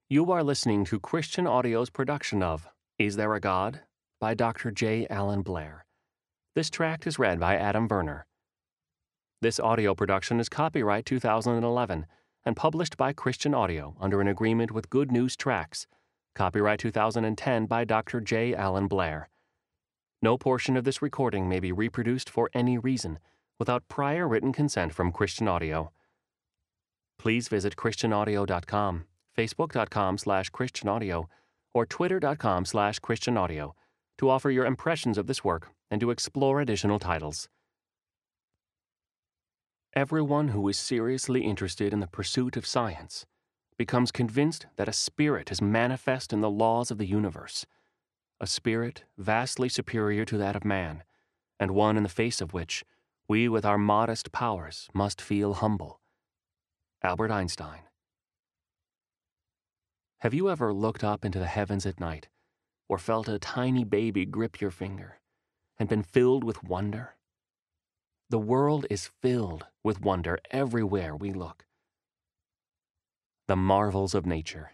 You are listening to Christian Audio's production of Is There a God? By Dr. J. Allen Blair. This tract is read by Adam Verner. This audio production is copyright 2011 and published by Christian Audio under an agreement with Good News Tracts. Copyright 2010 by Dr. J. Allen Blair. No portion of this recording may be reproduced for any reason without prior written consent from Christian Audio. Please visit christianaudio.com, facebook.com/christianaudio, or twitter.com/christianaudio to offer your impressions of this work and to explore additional titles. Everyone who is seriously interested in the pursuit of science becomes convinced that a spirit is manifest in the laws of the universe, a spirit vastly superior to that of man, and one in the face of which we with our modest powers must feel humble. Albert Einstein. Have you ever looked up into the heavens at night, or felt a tiny baby grip your finger, and been filled with wonder? The world is filled with wonder everywhere we look. The marvels of nature.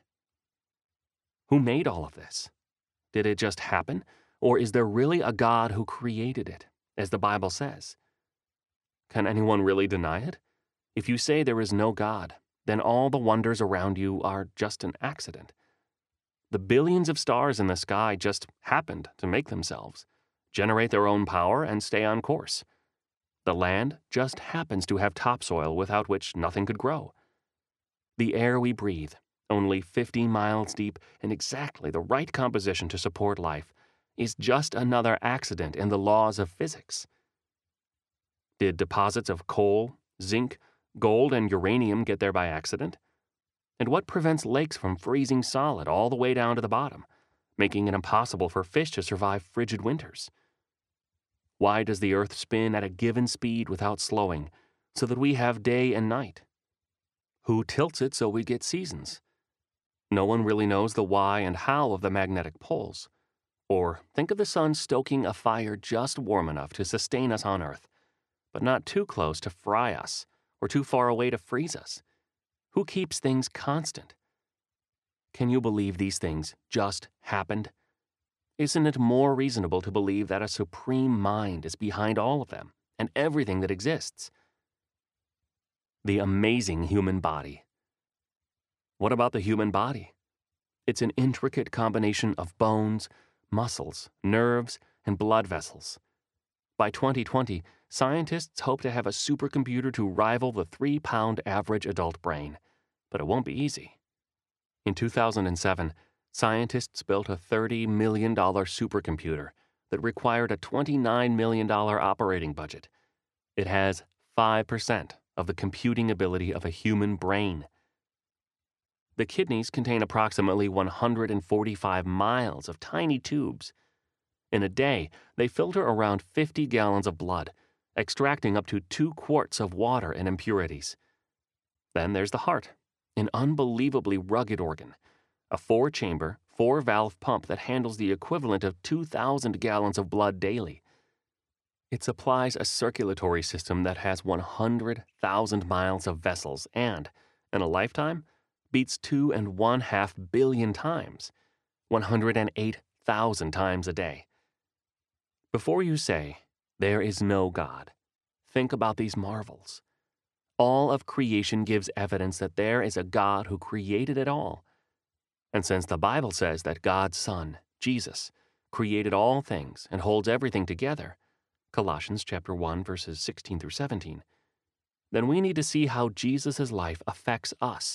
Who made all of this? Did it just happen, or is there really a God who created it, as the Bible says? Can anyone really deny it? If you say there is no God, then all the wonders around you are just an accident. The billions of stars in the sky just happened to make themselves, generate their own power, and stay on course. The land just happens to have topsoil without which nothing could grow. The air we breathe, only 50 miles deep and exactly the right composition to support life, is just another accident in the laws of physics. Did deposits of coal, zinc, gold, and uranium get there by accident? And what prevents lakes from freezing solid all the way down to the bottom, making it impossible for fish to survive frigid winters? Why does the earth spin at a given speed without slowing, so that we have day and night? Who tilts it so we get seasons? No one really knows the why and how of the magnetic poles. Or think of the sun stoking a fire just warm enough to sustain us on Earth, but not too close to fry us, or too far away to freeze us. Who keeps things constant? Can you believe these things just happened? Isn't it more reasonable to believe that a supreme mind is behind all of them and everything that exists? The amazing human body. What about the human body? It's an intricate combination of bones, muscles, nerves, and blood vessels. By 2020, scientists hope to have a supercomputer to rival the 3-pound average adult brain, but it won't be easy. In 2007, scientists built a $30 million supercomputer that required a $29 million operating budget. It has 5% of the computing ability of a human brain. The kidneys contain approximately 145 miles of tiny tubes. In a day, they filter around 50 gallons of blood, extracting up to 2 quarts of water and impurities. Then there's the heart, an unbelievably rugged organ, a 4-chamber, 4-valve pump that handles the equivalent of 2,000 gallons of blood daily. It supplies a circulatory system that has 100,000 miles of vessels and, in a lifetime, beats 2.5 billion times, 108,000 times a day. Before you say, there is no God, think about these marvels. All of creation gives evidence that there is a God who created it all. And since the Bible says that God's Son, Jesus, created all things and holds everything together, Colossians chapter 1, verses 16 through 17, then we need to see how Jesus' life affects us.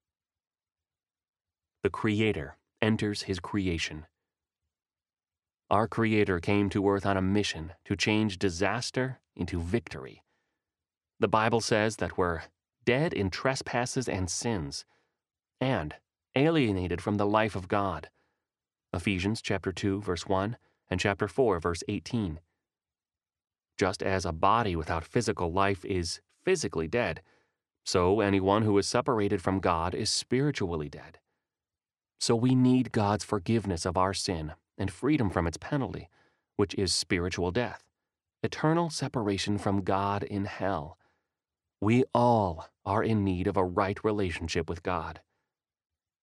The Creator enters His creation. Our Creator came to earth on a mission to change disaster into victory. The Bible says that we're dead in trespasses and sins, and alienated from the life of God. Ephesians chapter 2, verse 1, and chapter 4, verse 18. Just as a body without physical life is physically dead, so anyone who is separated from God is spiritually dead. So we need God's forgiveness of our sin and freedom from its penalty, which is spiritual death, eternal separation from God in hell. We all are in need of a right relationship with God.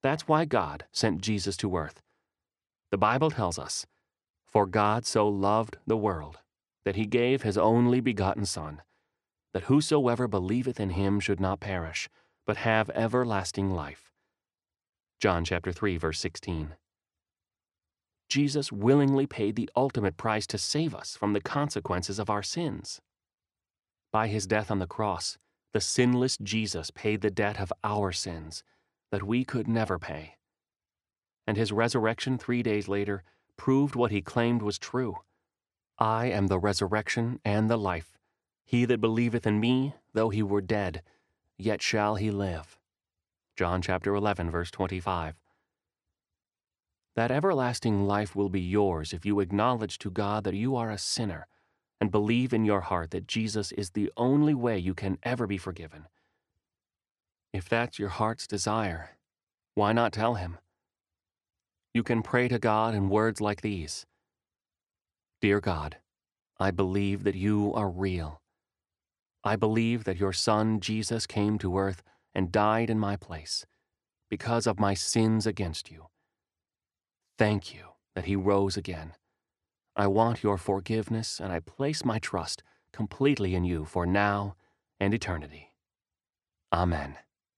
That's why God sent Jesus to earth. The Bible tells us, "For God so loved the world, that he gave his only begotten Son, that whosoever believeth in him should not perish, but have everlasting life." John chapter 3, verse 16. Jesus willingly paid the ultimate price to save us from the consequences of our sins. By his death on the cross, the sinless Jesus paid the debt of our sins that we could never pay. And his resurrection 3 days later proved what he claimed was true. "I am the resurrection and the life. He that believeth in me, though he were dead, yet shall he live." John chapter 11, verse 25. That everlasting life will be yours if you acknowledge to God that you are a sinner and believe in your heart that Jesus is the only way you can ever be forgiven. If that's your heart's desire, why not tell him? You can pray to God in words like these: "Dear God, I believe that you are real. I believe that your Son Jesus came to earth and died in my place because of my sins against you. Thank you that he rose again. I want your forgiveness, and I place my trust completely in you for now and eternity. Amen."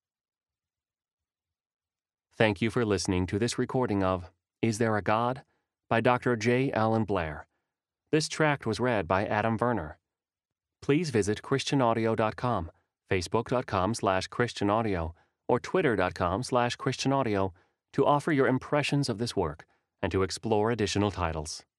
Thank you for listening to this recording of Is There a God? By Dr. J. Allen Blair. This tract was read by Adam Verner. Please visit christianaudio.com, facebook.com/christianaudio, or twitter.com/christianaudio to offer your impressions of this work and to explore additional titles.